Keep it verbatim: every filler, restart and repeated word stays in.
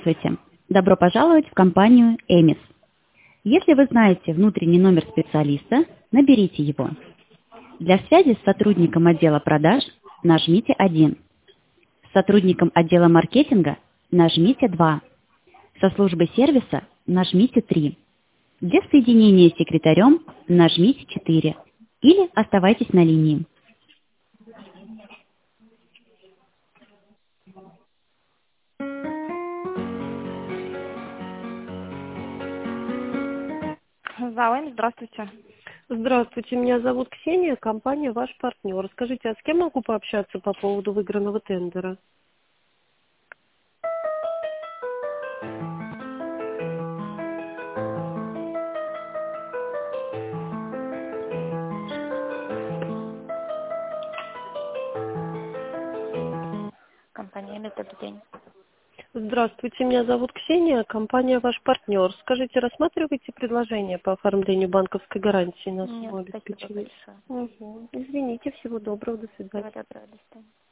Здравствуйте. Добро пожаловать в компанию Эмис. Если вы знаете внутренний номер специалиста, наберите его. Для связи с сотрудником отдела продаж нажмите один. С сотрудником отдела маркетинга нажмите два. Со службой сервиса нажмите три. Для соединения с секретарем нажмите четыре. Или оставайтесь на линии. Зауэм, здравствуйте. Здравствуйте, меня зовут Ксения, компания «Ваш партнер». Скажите, а с кем могу пообщаться по поводу выигранного тендера? Компания «Эмис», добрый день. Здравствуйте, меня зовут Ксения, компания «Ваш партнер». Скажите, рассматриваете предложение по оформлению банковской гарантии на Нет, сумму спасибо обеспечения? большое. Угу. Извините, всего доброго, до Всего свидания. доброго, до свидания.